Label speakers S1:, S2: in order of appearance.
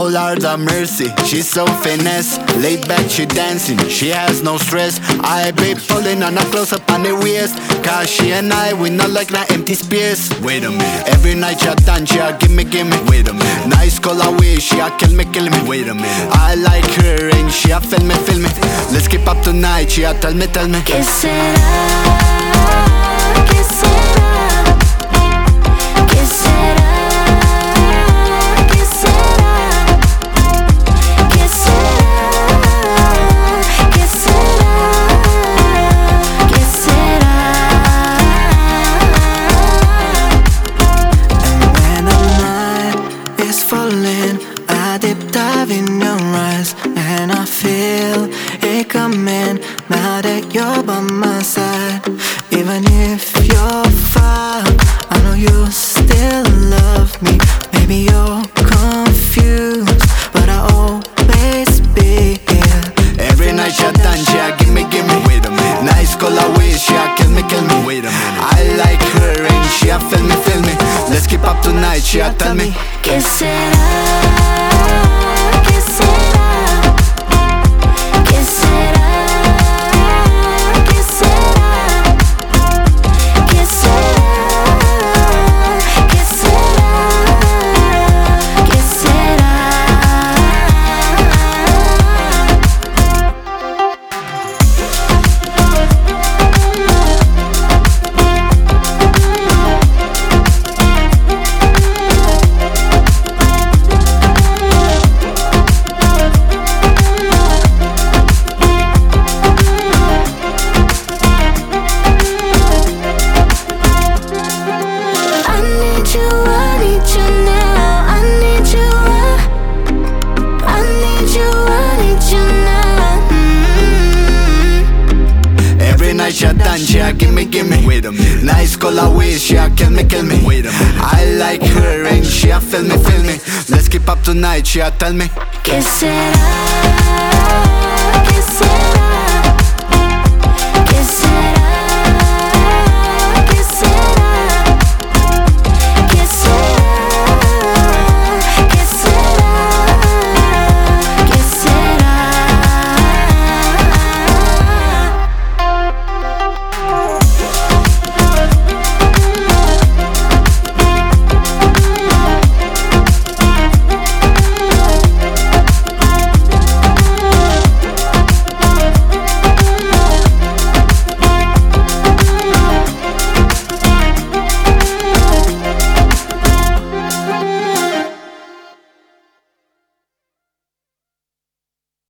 S1: Oh Lord have mercy, she's so finesse. Laid back, she dancing, she has no stress. I be pulling on her close up on the waist, cause she and I, we not like that empty space. Wait a minute. Every night she a dance, she a gimme. Wait a minute. Nice colorway, she a kill me. Wait a minute. I like her and she a film me. Let's keep up tonight, she a tell me.
S2: ¿Qué será? ¿Qué será? ¿Qué será? ¿Qué será? ¿Qué será? ¿Qué será? ¿Qué será?
S3: And when the night is falling, I deep dive in your eyes, and I feel it coming. Now that you're by my side, even if you're far, I know you still love me. Maybe you're confused, but I'll always be here.
S1: Every night she a dance, she a gimme. Wait a minute. Nice colorway, she a kill me. Wait a minute. I like her and she a film me. Let's keep up tonight, she a tell me.
S2: ¿Qué será? ¿Qué será? ¿Qué será? ¿Qué será? ¿Qué será? ¿Qué será? ¿Qué será?
S1: She a dance, she a gimme. Wait a minute. Nice colorway, she a kill me. Wait a minute. I like her and she a film me. Let's keep up tonight, she a tell me.
S2: ¿Qué será?